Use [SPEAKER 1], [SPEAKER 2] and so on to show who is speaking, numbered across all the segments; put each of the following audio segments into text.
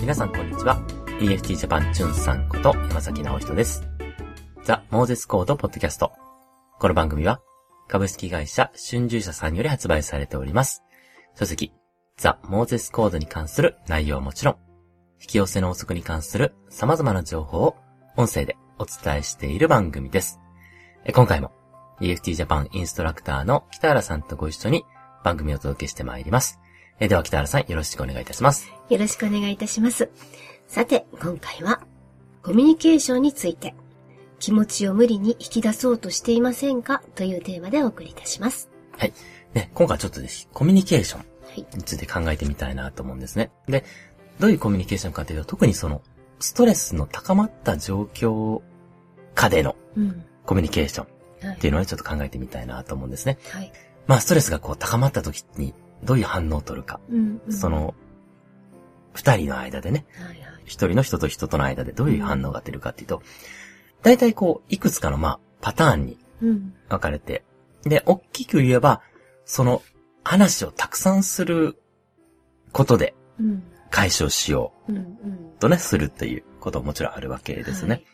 [SPEAKER 1] 皆さんこんにちは。EFT ジャパンチュンさんこと山崎直人です。ザ・モーゼスコードポッドキャスト。この番組は株式会社春秋社さんより発売されております。書籍ザ・モーゼスコードに関する内容はもちろん、引き寄せの法則に関する様々な情報を音声でお伝えしている番組です。今回も EFT ジャパンインストラクターの北原さんとご一緒に番組をお届けしてまいります。では北原さんよろしくお願いいたします。
[SPEAKER 2] よろしくお願いいたします。さて、今回はコミュニケーションについて、気持ちを無理に引き出そうとしていませんかというテーマでお送りいたします。
[SPEAKER 1] はい。ね、今回ちょっとコミュニケーションについて考えてみたいなと思うんですね。で、どういうコミュニケーションかというと、特にそのストレスの高まった状況下でのコミュニケーションっていうのをちょっと考えてみたいなと思うんですね。
[SPEAKER 2] はい。
[SPEAKER 1] まあストレスがこう高まった時にどういう反応を取るか。その二人の間でね、一人の人と人との間でどういう反応が出るかっていうと、大体こういくつかのパターンに分かれて、で大きく言えばその話をたくさんすることで解消しようとねするっていうことももちろんあるわけですね。はい、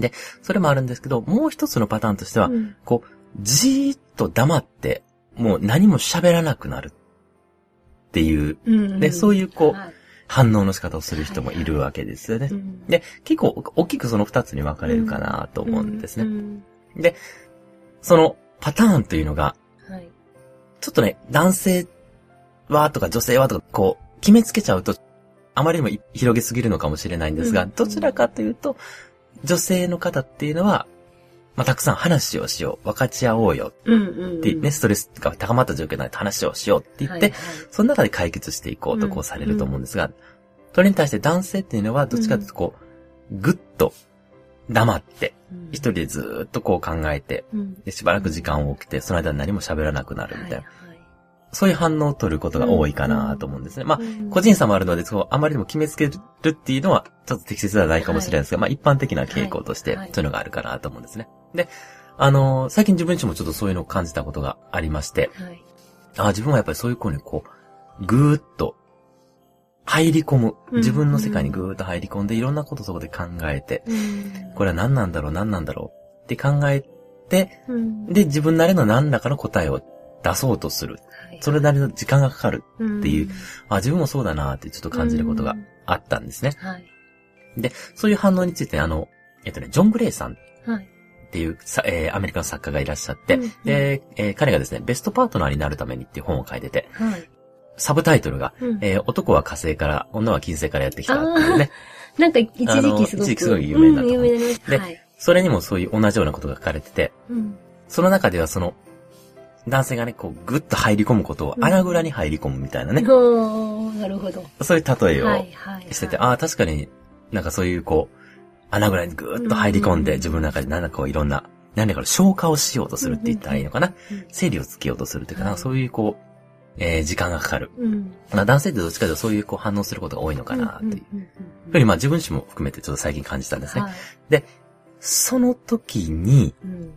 [SPEAKER 1] でそれもあるんですけど、もう一つのパターンとしては、こうじーっと黙ってもう何も喋らなくなるっていう、でそういうこう、反応の仕方をする人もいるわけですよね。で、結構大きくその二つに分かれるかなと思うんですね。で、そのパターンというのが、ちょっとね、男性はとか女性はとかこう決めつけちゃうとあまりにも広げすぎるのかもしれないんですが、どちらかというと女性の方っていうのは、たくさん話をしよう、分かち合おうよってね、ストレスが高まった状況で話をしようって言って、その中で解決していこうとこうされると思うんですが、それに対して男性っていうのはどっちかというとこう、ぐっと黙って、一人でずーっとこう考えて、でしばらく時間を置けて、その間に何も喋らなくなるみたいな。そういう反応を取ることが多いかなと思うんですね。個人差もあるので、あまりにも決めつけるっていうのは、ちょっと適切ではないかもしれないですが、一般的な傾向として、そういうのがあるかなと思うんですね。で、最近自分自身もちょっとそういうのを感じたことがありまして、自分はやっぱりそういう子にこう、ぐーっと入り込む。自分の世界にぐーっと入り込んで、いろんなことをそこで考えて、これは何なんだろうって考えて、で、自分なりの何らかの答えを出そうとする。それなりの時間がかかるっていう、自分もそうだなってちょっと感じることがあったんですね。で、そういう反応についてジョン・グレイさんっていう、アメリカの作家がいらっしゃって、で、彼がですね、ベストパートナーになるためにっていう本を書いてて、サブタイトルが、男は火星から、女は金星からやってきたっていうね。
[SPEAKER 2] なんか一時期すごい
[SPEAKER 1] 有名になった本。で、それにもそういう同じようなことが書かれてて、その中ではその、男性がね、こう、ぐっと入り込むことを穴蔵に入り込むみたいなね。
[SPEAKER 2] なるほど。
[SPEAKER 1] そういう例えをしてて、確かになんかそういうこう、穴蔵にぐっと入り込んで、自分の中で何らかこういろんな、何らかの消化をしようとするって言ったらいいのかな。整理をつけようとするっていうかな、そういうこう、時間がかかる。男性ってどっちかというとそういうこう反応することが多いのかなっていうふうに自分自身も含めてちょっと最近感じたんですね。で、その時に、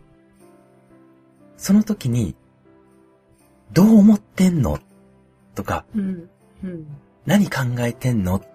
[SPEAKER 1] どう思ってんのとか、何考えてんのって、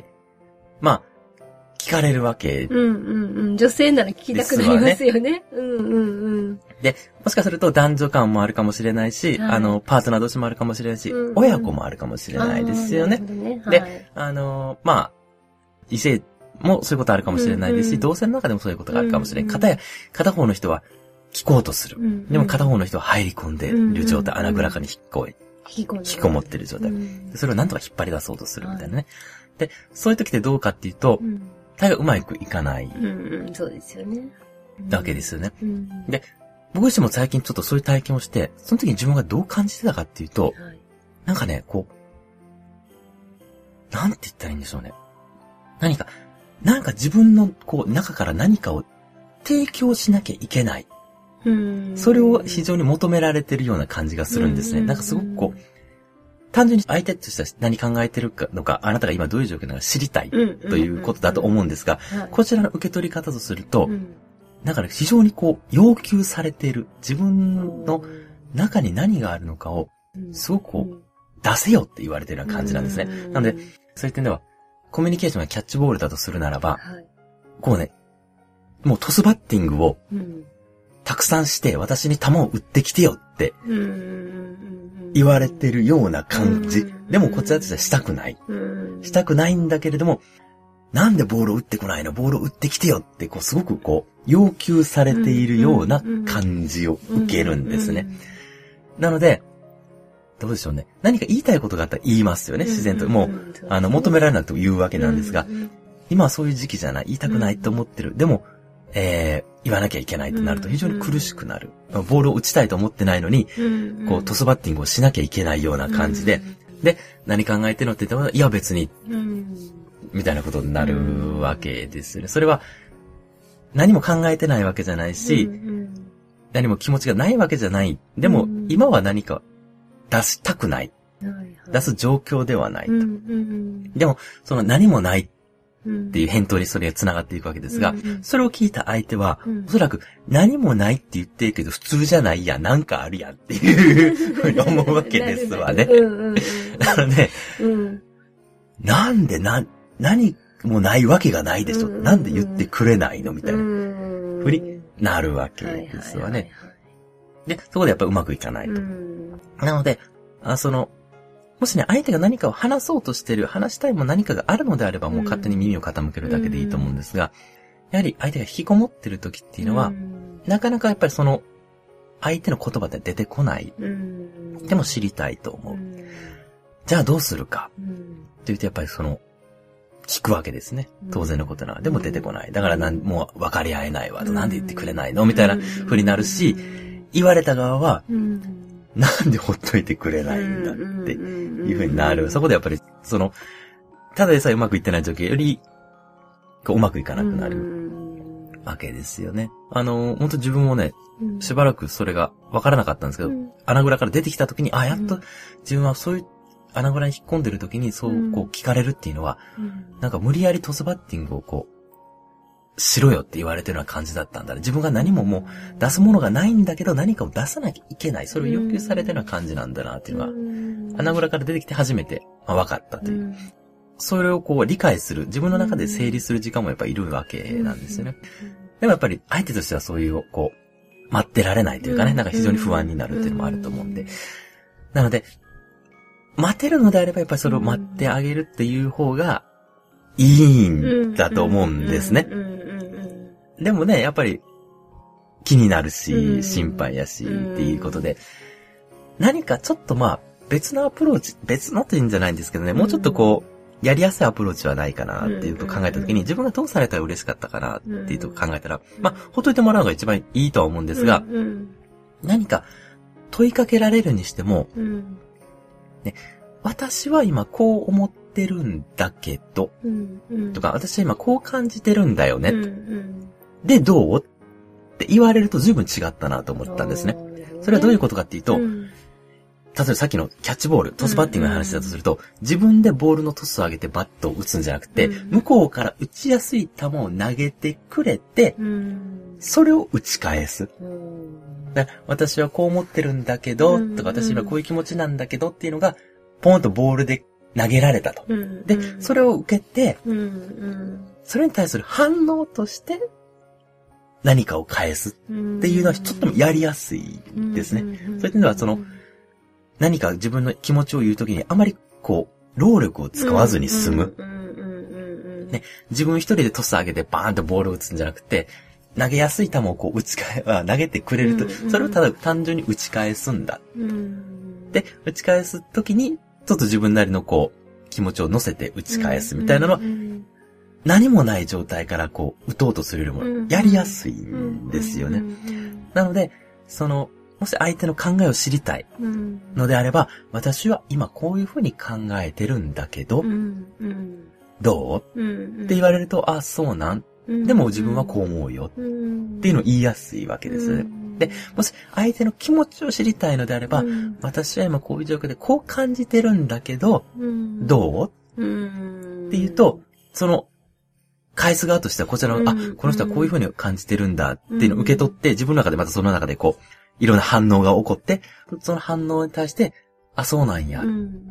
[SPEAKER 1] 聞かれるわけ。
[SPEAKER 2] 女性なら聞きたくなりますよね。
[SPEAKER 1] で、もしかすると男女間もあるかもしれないし、パートナー同士もあるかもしれないし、親子もあるかもしれないですよね。で、異性もそういうことあるかもしれないですし、同性の中でもそういうことがあるかもしれない。片方の人は聞こうとする。でも片方の人は入り込んでいる状態、穴蔵かに引きこもっている状態。それをなんとか引っ張り出そうとするみたいなね。で、そういう時ってどうかっていうと、大概うまくいかない。
[SPEAKER 2] そうですよね。
[SPEAKER 1] わけですよね。で、僕自身も最近ちょっとそういう体験をして、その時に自分がどう感じてたかっていうと、なんかね、こう、なんて言ったらいいんでしょうね。なんか自分のこう中から何かを提供しなきゃいけない。それを非常に求められてるような感じがするんですね。なんかすごくこう、単純に相手としては何考えてるかのか、あなたが今どういう状況なのか知りたいということだと思うんですが、こちらの受け取り方とすると、なんかね、非常にこう、要求されている自分の中に何があるのかを、すごくこう、出せよって言われているような感じなんですね。なので、そういう点では、 コミュニケーションがキャッチボールだとするならば、こうね、もうトスバッティングを、たくさんして私に球を打ってきてよって言われてるような感じ。でもこっちだとしたくない。したくないんだけれども、なんでボールを打ってこないの？ボールを打ってきてよって、こうすごくこう、要求されているような感じを受けるんですね。なので、どうでしょうね。何か言いたいことがあったら言いますよね、自然と。もう、求められなくても言うわけなんですが、今はそういう時期じゃない、言いたくないと思ってる。でも、言わなきゃいけないとなると非常に苦しくなる。ボールを打ちたいと思ってないのに、こうトスバッティングをしなきゃいけないような感じで、で、何考えてるのって言っても、いや別に、みたいなことになるわけですね。それは、何も考えてないわけじゃないし、何も気持ちがないわけじゃない。でも、今は何か出したくない。出す状況ではないと。でも、その何もないっていう返答にそれが繋がっていくわけですが、それを聞いた相手は、おそらく何もないって言ってるけど普通じゃないやん、なんかあるやんっていうふうに思うわけですわね。なので、なんで何もないわけがないでしょ。なんで言ってくれないのみたいなふうになるわけですわね。で、そこでやっぱりうまくいかないと。なので、もしね、相手が何かを話そうとしてる、話したいも何かがあるのであれば、もう勝手に耳を傾けるだけでいいと思うんですが、やはり相手が引きこもってる時っていうのは、なかなかやっぱりその、相手の言葉って出てこない。でも知りたいと思う。じゃあどうするか。というとやっぱり聞くわけですね。当然のことな。でも出てこない。だからもう分かり合えないわ。なんで言ってくれないのみたいな風になるし、言われた側は、なんでほっといてくれないんだっていう風になる。そこでやっぱり、ただでさえうまくいってない状況より、うまくいかなくなるわけですよね。本当自分もね、しばらくそれが分からなかったんですけど、穴蔵から出てきた時に、やっと自分はそういう穴蔵に引っ込んでる時にそう聞かれるっていうのは、なんか無理やりトスバッティングをしろよって言われてるような感じだったんだね。自分が何ももう出すものがないんだけど何かを出さなきゃいけない。それを要求されてるような感じなんだなっていうのが、穴蔵から出てきて初めて分かったという。それを理解する、自分の中で整理する時間もやっぱりいるわけなんですよね。でもやっぱり相手としてはそういう待ってられないというかね、なんか非常に不安になるっていうのもあると思うんで。なので、待てるのであればやっぱりそれを待ってあげるっていう方がいいんだと思うんですね。でもね、やっぱり気になるし、心配やしっていうことで、何かちょっと別のアプローチ、別のっていうんじゃないんですけどね、もうちょっとやりやすいアプローチはないかなっていうと考えたときに、自分がどうされたら嬉しかったかなっていうと考えたら、ほっといてもらうのが一番いいとは思うんですが、何か問いかけられるにしても、ね、私は今こう思ってるんだけど、とか、私は今こう感じてるんだよね。で、どうって言われると随分違ったなと思ったんですね。それはどういうことかっていうと、例えばさっきのキャッチボール、トスバッティングの話だとすると、自分でボールのトスを上げてバットを打つんじゃなくて、向こうから打ちやすい球を投げてくれて、それを打ち返す。私はこう思ってるんだけど、とか私はこういう気持ちなんだけどっていうのが、ポンとボールで投げられたと。で、それを受けて、それに対する反応として、何かを返すっていうのはちょっとやりやすいですね。そういうのは何か自分の気持ちを言うときにあまり労力を使わずに済む。ね、自分一人でトス上げてバーンとボールを打つんじゃなくて、投げやすい球を投げてくれると、それをただ単純に打ち返すんだ。で、打ち返すときに、ちょっと自分なりの気持ちを乗せて打ち返すみたいなのは、何もない状態から打とうとするよりもやりやすいんですよね。なので、もし相手の考えを知りたいのであれば、私は今こういうふうに考えてるんだけど、どうって言われると、そうなん。でも自分はこう思うよっていうのを言いやすいわけですよね。で、もし相手の気持ちを知りたいのであれば、私は今こういう状況でこう感じてるんだけど、どうって言うと、返す側としてはこちらの、この人はこういう風に感じてるんだっていうのを受け取って、自分の中でまたその中でいろんな反応が起こって、その反応に対して、そうなんやっ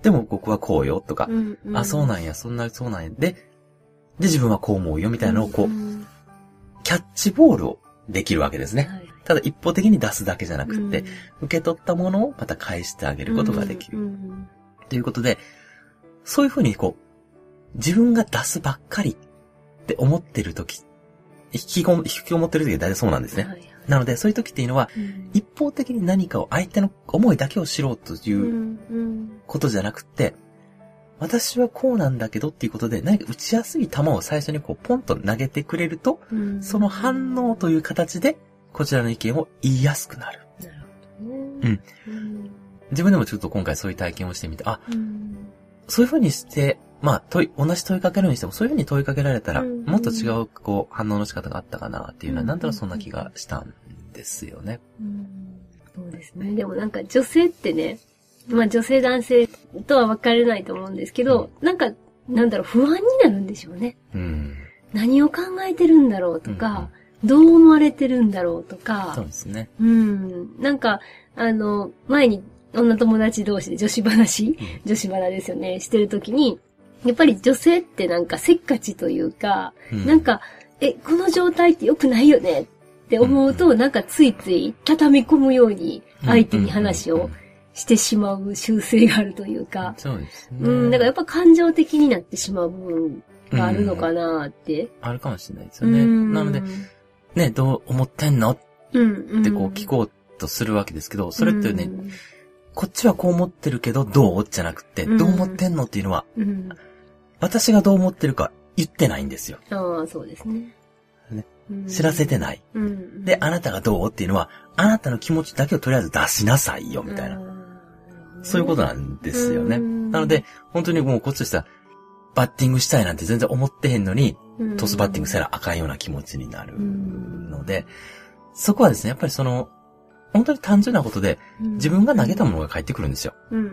[SPEAKER 1] でも僕はこうよとか、あ、そうなんや、そうなんや。で、自分はこう思うよみたいなのをこう、キャッチボールをできるわけですね。ただ一方的に出すだけじゃなくて、受け取ったものをまた返してあげることができる。ということで、そういうふうにこう、自分が出すばっかりって思ってるとき、引きこもってるときは大体そうなんですね。なので、そういうときっていうのは、一方的に何かを相手の思いだけを知ろうということじゃなくて、私はこうなんだけどっていうことで、何か打ちやすい球を最初にこうポンと投げてくれると、その反応という形で、こちらの意見を言いやすくなる。なるほどね。自分でもちょっと今回そういう体験をしてみて、そういうふうにして、まあ、同じ問いかけるにしても、そういうふうに問いかけられたら、もっと違う、こう、反応の仕方があったかなっていうのは、なんとなくそんな気がしたんですよね。
[SPEAKER 2] そうですね。でもなんか女性ってね、まあ女性男性とは分かれないと思うんですけど、なんか、なんだろう、不安になるんでしょうね。何を考えてるんだろうとか、どう思われてるんだろうとか。
[SPEAKER 1] そうですね。
[SPEAKER 2] なんか、前に女友達同士で女子話ですよね、してるときに、やっぱり女性ってなんかせっかちというか、なんか、この状態って良くないよねって思うと、なんかついつい畳み込むように相手に話をしてしまう習性があるというか。
[SPEAKER 1] そうですね。
[SPEAKER 2] だからやっぱ感情的になってしまう部分があるのかなって。
[SPEAKER 1] あるかもしれないですよね。なので、ね、どう思ってんのってこう聞こうとするわけですけど、それってね、こっちはこう思ってるけどどうじゃなくて、どう思ってんのっていうのは、私がどう思ってるか言ってないんですよ。
[SPEAKER 2] ああ、そうですね。
[SPEAKER 1] 知らせてない。で、あなたがどうっていうのは、あなたの気持ちだけをとりあえず出しなさいよ、みたいな。そういうことなんですよね。なので、本当にもうこっちとしたら、バッティングしたいなんて全然思ってへんのに、トスバッティングせなあかんような気持ちになるので、そこはですね、やっぱり本当に単純なことで、自分が投げたものが返ってくるんですよ。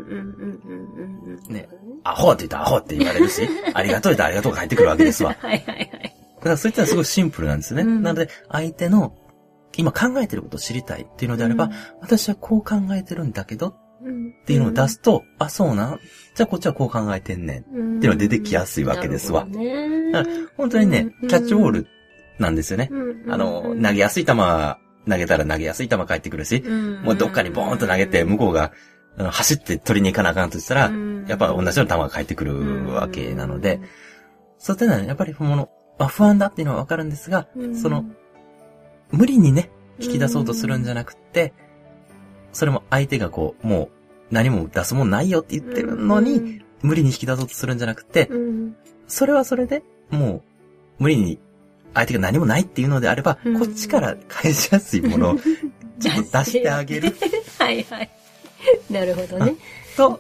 [SPEAKER 1] ね、アホって言ったらアホって言われるし、ありがとう言ったらありがとうが返ってくるわけですわ。だからそういったのはすごいシンプルなんですね。なので、相手の今考えてることを知りたいっていうのであれば、私はこう考えてるんだけど、っていうのを出すと、あ、そうなん？じゃあこっちはこう考えてんねん。っていうのが出てきやすいわけですわ。本当にね、キャッチボールなんですよね。投げやすい球投げたら投げやすい球返ってくるし、もうどっかにボーンと投げて、向こうが走って取りに行かなあかんとしたら、やっぱ同じような球が返ってくるわけなので、そういったのはね、やっぱり不安だっていうのはわかるんですが、無理にね、引き出そうとするんじゃなくて、それも相手がこう、もう何も出すもんないよって言ってるのに、無理に引き出そうとするんじゃなくて、それはそれで、もう、無理に相手が何もないっていうのであれば、こっちから返しやすいものをちょっと出してあげる。
[SPEAKER 2] はいはい。なるほどね。
[SPEAKER 1] と、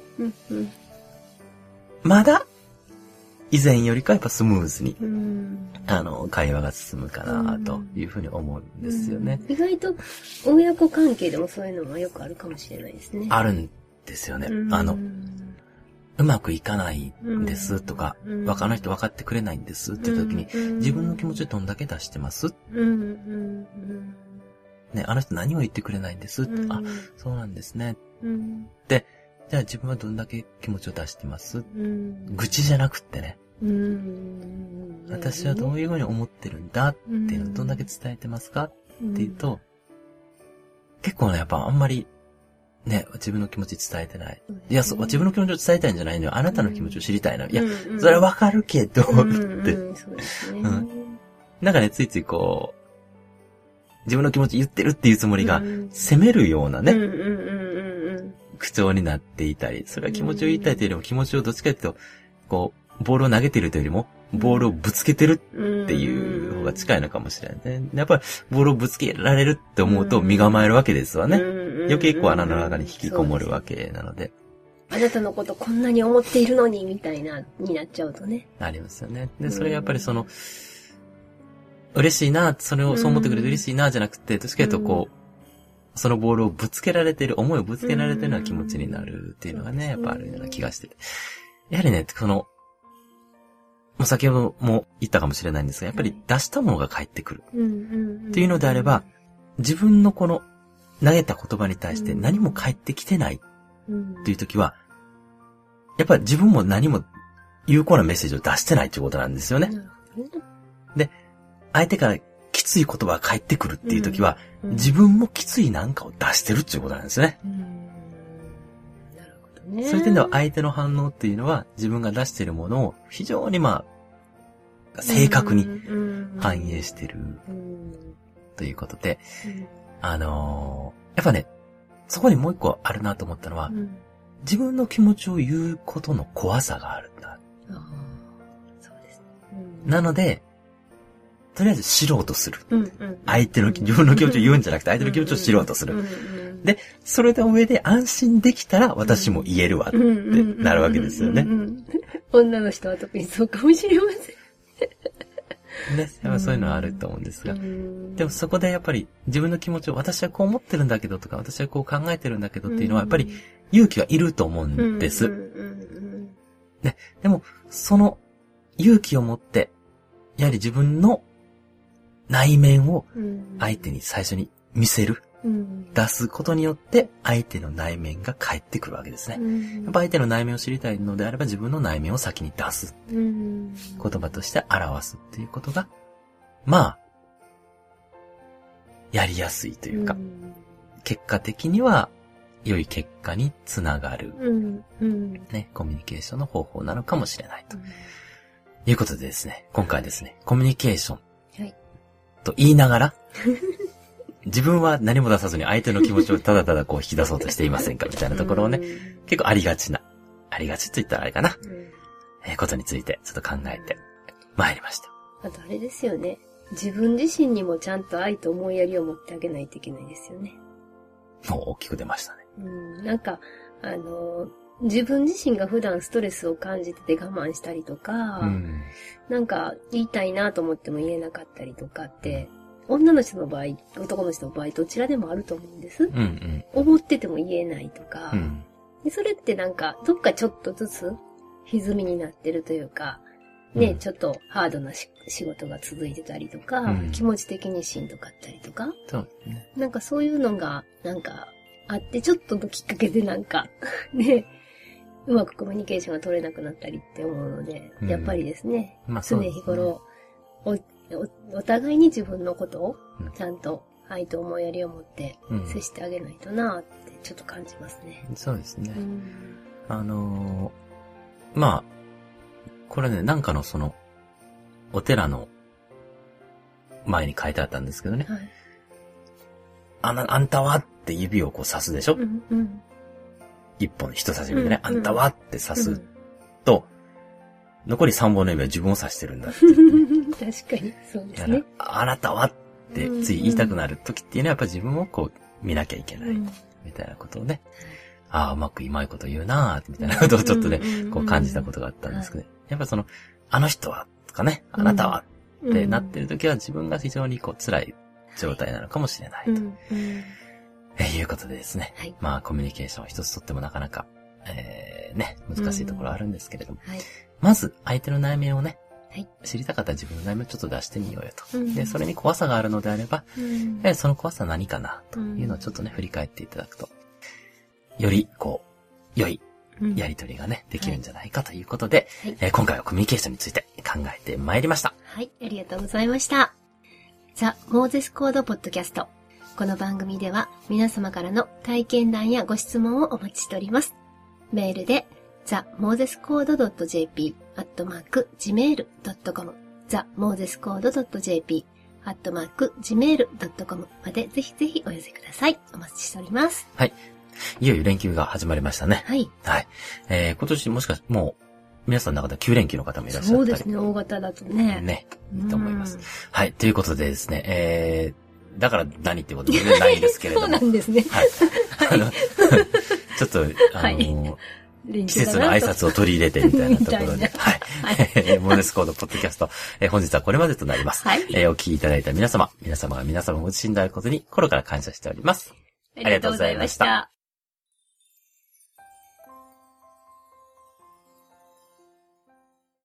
[SPEAKER 1] まだ、以前よりかやっぱスムーズに、会話が進むかなというふうに思うんですよね。
[SPEAKER 2] 意外と親子関係でもそういうのはよくあるかもしれないですね。
[SPEAKER 1] あるんですよね。うまくいかないんですとか、他の人分かってくれないんですっていう時に、自分の気持ちどんだけ出してますね、あの人何も言ってくれないんですあ、そうなんですね。で、じゃあ自分はどんだけ気持ちを出してます愚痴じゃなくってね。私はどういうふうに思ってるんだっていうのをどんだけ伝えてますかっていうと、結構ね、やっぱあんまり、ね、自分の気持ち伝えてない。いや、自分の気持ちを伝えたいんじゃないのよ。あなたの気持ちを知りたいの。いや、それはわかるけど、って。なんかね、ついついこう、自分の気持ち言ってるっていうつもりが、責めるようなね、口調になっていたり、それは気持ちを言いたいというよりも気持ちをどっちかというと、こう、ボールを投げてるというよりも、ボールをぶつけてるっていう方が近いのかもしれないね。やっぱり、ボールをぶつけられるって思うと身構えるわけですわね。余計こう穴の中に引きこもるわけなので。
[SPEAKER 2] あなたのことこんなに思っているのに、みたいな、になっちゃうとね。
[SPEAKER 1] ありますよね。で、それがやっぱり嬉しいな、そう思ってくれて嬉しいな、じゃなくて、どっちかというとこう、そのボールをぶつけられてる、思いをぶつけられてるような気持ちになるっていうのがね、やっぱあるような気がしてて。やはりね、もう先ほども言ったかもしれないんですが、やっぱり出したものが返ってくる。っていうのであれば、自分のこの投げた言葉に対して何も返ってきてないっていう時は、 やっぱり自分も何も有効なメッセージを出してないっていうことなんですよね。で、相手からきつい言葉が返ってくるっていう時は、自分もきついなんかを出してるっていうことなんですよね。
[SPEAKER 2] なるほどね。
[SPEAKER 1] そういう点では相手の反応っていうのは自分が出しているものを非常に正確に反映してるということで、やっぱね、そこにもう一個あるなと思ったのは、自分の気持ちを言うことの怖さがあるんだ。
[SPEAKER 2] そうですね。
[SPEAKER 1] なので、とりあえず知ろうとする。自分の気持ちを言うんじゃなくて相手の気持ちを知ろうとする。で、それの上で安心できたら私も言えるわってなるわけですよね。
[SPEAKER 2] 女の人は特にそうかもしれません。
[SPEAKER 1] ね、やっぱそういうのはあると思うんですが。でもそこでやっぱり自分の気持ちを私はこう思ってるんだけどとか私はこう考えてるんだけどっていうのはやっぱり勇気はいると思うんです。ね、でもその勇気を持ってやはり自分の内面を相手に最初に見せる。出すことによって相手の内面が返ってくるわけですね。やっぱ相手の内面を知りたいのであれば自分の内面を先に出す。言葉として表すっていうことが、やりやすいというか、結果的には良い結果につながる、ね、コミュニケーションの方法なのかもしれないと。いうことでですね、今回ですね、コミュニケーションと言いながら、自分は何も出さずに相手の気持ちをただただ引き出そうとしていませんかみたいなところをね、結構ありがちと言ったらあれかな、ことについてちょっと考えて参りました。
[SPEAKER 2] あとあれですよね。自分自身にもちゃんと愛と思いやりを持ってあげないといけないですよね。
[SPEAKER 1] もう大きく出ましたね。
[SPEAKER 2] なんか、自分自身が普段ストレスを感じてて我慢したりとか、なんか言いたいなと思っても言えなかったりとかって、女の人の場合、男の人の場合、どちらでもあると思うんです。思ってても言えないとか、でそれってなんか、どっかちょっとずつ歪みになってるというか、ね、ちょっとハードな仕事が続いてたりとか、気持ち的にしんどかったりとか、なんかそういうのが、なんかあって、ちょっとのきっかけでなんか、ね、うまくコミュニケーションが取れなくなったりって思うので、やっぱりですね、常日頃、お互いに自分のことをちゃんと愛と思いやりを持って接してあげないとなってちょっと感じますね。
[SPEAKER 1] そうですね。これね、なんかのお寺の前に書いてあったんですけどね。あんたはって指を指すでしょ、一本人差し指でね、あんたはって指すと、残り3本の指は自分を指してるんだって
[SPEAKER 2] 確かに、そうですね。
[SPEAKER 1] あなたはってつい言いたくなる時っていうのはやっぱ自分を見なきゃいけない。みたいなことをね。うまくうまいこと言うなーみたいなことをちょっとね、感じたことがあったんですけど、やっぱあの人はとかね、あなたはってなってる時は自分が非常に辛い状態なのかもしれないと。いうことでですね。コミュニケーションを一つとってもなかなか、難しいところあるんですけれども。まず、相手の内面をね、知りたかったら自分の内面をちょっと出してみようよと。で、それに怖さがあるのであれば、その怖さは何かなというのをちょっとね、振り返っていただくと、より、良いやりとりがね、できるんじゃないかということで、今回はコミュニケーションについて考えてまいりました。
[SPEAKER 2] はい、ありがとうございました。ザ・モーゼスコードポッドキャスト。この番組では皆様からの体験談やご質問をお待ちしております。メールで、themosescode.jp@gmail.com themosescode.jp@gmail.com までぜひぜひお寄せください。お待ちしております。
[SPEAKER 1] はい。いよいよ連休が始まりましたね。
[SPEAKER 2] はい。
[SPEAKER 1] はい。今年もしかしてもう皆さんの中で9連休の方もいらっしゃったり。
[SPEAKER 2] そうですね、大型だとね。
[SPEAKER 1] ね。いいと思います。はい。ということでですね、だから何ってことでね、ないんですけれども。
[SPEAKER 2] そうなんですね。
[SPEAKER 1] はい。ちょっと、季節の挨拶を取り入れてみたいなところで。はい。モーゼスコードポッドキャスト、本日はこれまでとなります。はい。お聞きいただいた皆様が皆様ご自身であることに心から感謝しております。
[SPEAKER 2] ありがとうございました。